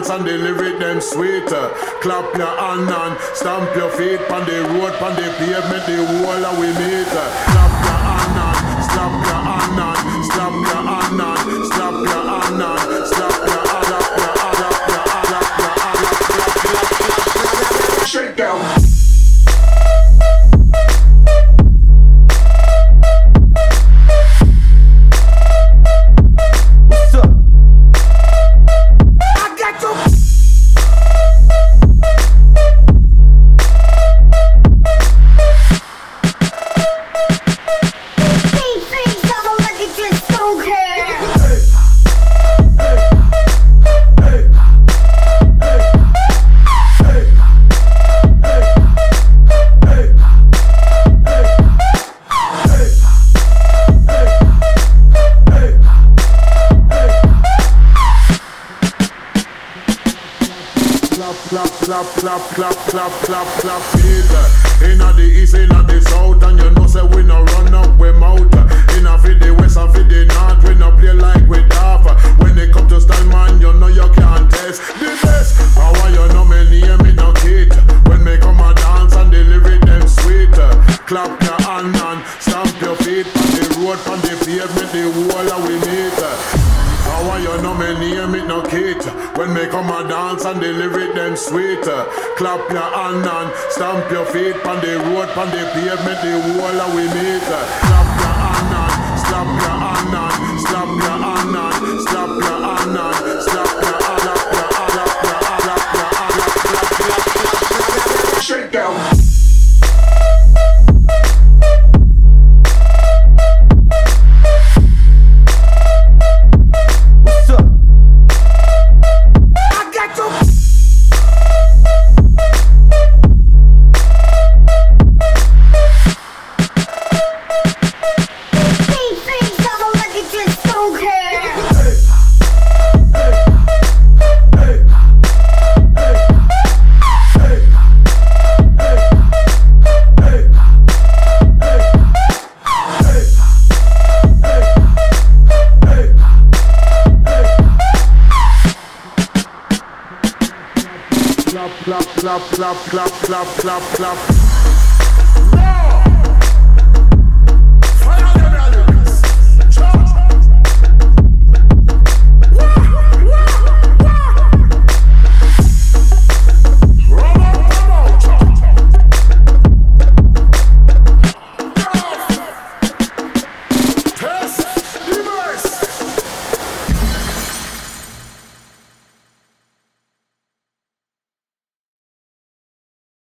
dance and the lyric them sweet. Clap your hand and stamp your feet on the road, on the pavement, the wall we meet. Clap your hand and slap your hand and slap your hand and slap your hand and slap your hand up. Shake down. Clap, it. Inna the east, inna the south, and you know say we no run up we mouth. Inna for the west and for the north, we no play like we daft. When they come to style, man, you know you can't test the best. How you know me name it no kid? When me come a dance and the lyric them sweet. Clap your hand and stamp your feet on the road, on the pavement, the wall we meet. How you know me name it no kid? When me come a dance and the lyric them sweet. Clap your hand and stamp your feet on the road, on the pavement, the wall we meet. Clap your hand and slap your hand and slap your hand and slap your hand and slap your hand up. Shake down. Clap.